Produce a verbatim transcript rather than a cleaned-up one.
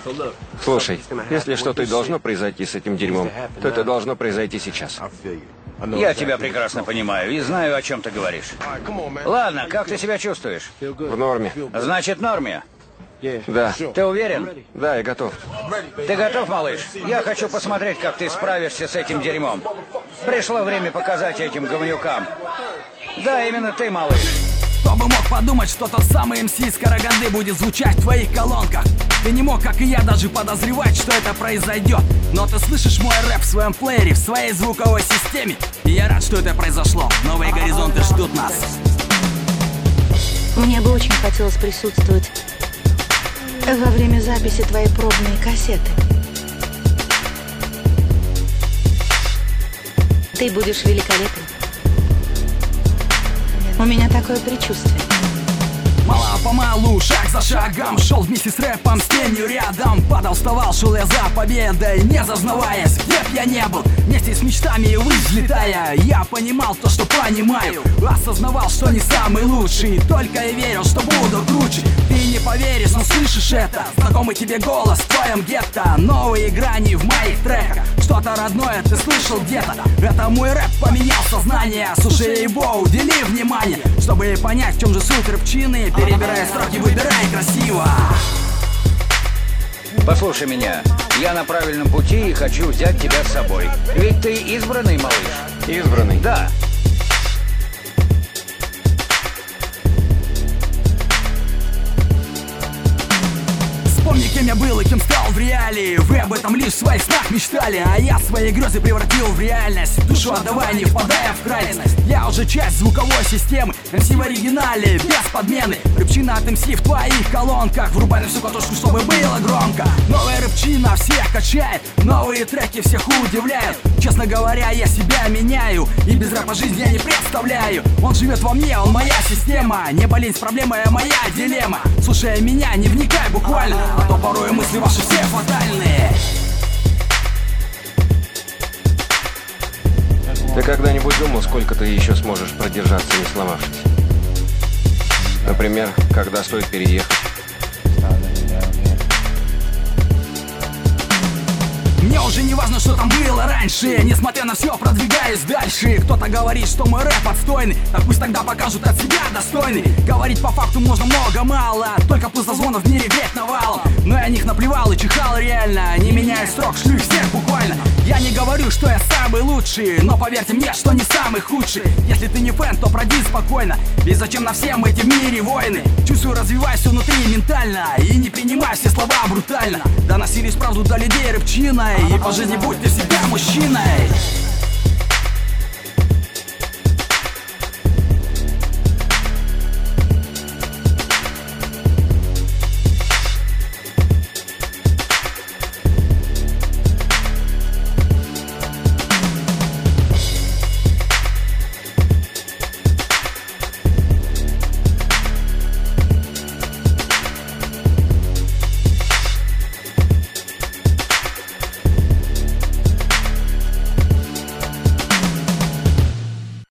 Слушай, если что-то и должно произойти с этим дерьмом, то это должно произойти сейчас. Я тебя прекрасно понимаю и знаю, о чем ты говоришь. Ладно, как ты себя чувствуешь? В норме. Значит, в норме. Да. Ты уверен? Да, я готов. Ты готов, малыш? Я хочу посмотреть, как ты справишься с этим дерьмом. Пришло время показать этим говнюкам. Да, именно ты, малыш. Кто бы мог подумать, что тот самый эм си из Караганды будет звучать в твоих колонках. Ты не мог, как и я, даже подозревать, что это произойдет. Но ты слышишь мой рэп в своем плеере, в своей звуковой системе. И я рад, что это произошло. Новые горизонты ждут нас. Мне бы очень хотелось присутствовать во время записи твоей пробной кассеты. Ты будешь великолепен. У меня такое предчувствие. Мало-помалу, шаг за шагом шел вместе с рэпом, с тенью рядом. Падал, вставал, шел я за победой, не зазнаваясь, где б я не был. Вместе с мечтами ввысь взлетая, я понимал то, что понимаю. Осознавал, что не самый лучший, только и верил, что буду круче. Ты не поверишь, но слышишь это, знакомый тебе голос в твоем гетто. Новые грани в моих треках, что-то родное ты слышал где-то. Это мой рэп поменял сознание, слушай его, удели внимание, чтобы понять, в чем же суть рэпчины. Перебирая строки, выбирай красиво. Послушай меня, я на правильном пути и хочу взять тебя с собой. Ведь ты избранный, малыш. Избранный? Да. Вспомни, кем я был и кем стал в реалии. Вы об этом лишь в своих снах мечтали, а я свои грезы превратил в реальность. Душу отдавая, не впадая в крайность. Я уже часть звуковой системы, эм си в оригинале, без подмены. Рыбчина от эм си в твоих колонках. Врубай на всю катушку, чтобы было громко. Новая рыбчина всех качает, новые треки всех удивляют. Честно говоря, я себя меняю, и без рэпа жизнь я не представляю. Он живет во мне, он моя система. Не болеть с проблемой, а моя дилемма. Слушая меня, не вникай буквально, а то порой мысли ваши все фатальные. Ты когда-нибудь думал, сколько ты еще сможешь продержаться, не сломавшись? Например, когда стоит переехать? Мне уже не важно, что там было раньше. Несмотря на все, продвигаюсь дальше. Кто-то говорит, что мой рэп отстойный, так пусть тогда покажут от себя достойный. Говорить по факту можно много-мало, только пусть зазвонов в мире век навалом. Но я на них наплевал и чихал реально, не меняя строк, шлю их всех буквально. Я не говорю, что я самый лучший, но поверьте мне, что не самый худший. Если ты не фэн, то пройди спокойно, ведь зачем на всем эти в мире войны? Чувствую, развивайся внутри ментально и не принимай все слова брутально. Доносились правду до людей рыбчиной, и по жизни будь ты всегда мужчиной.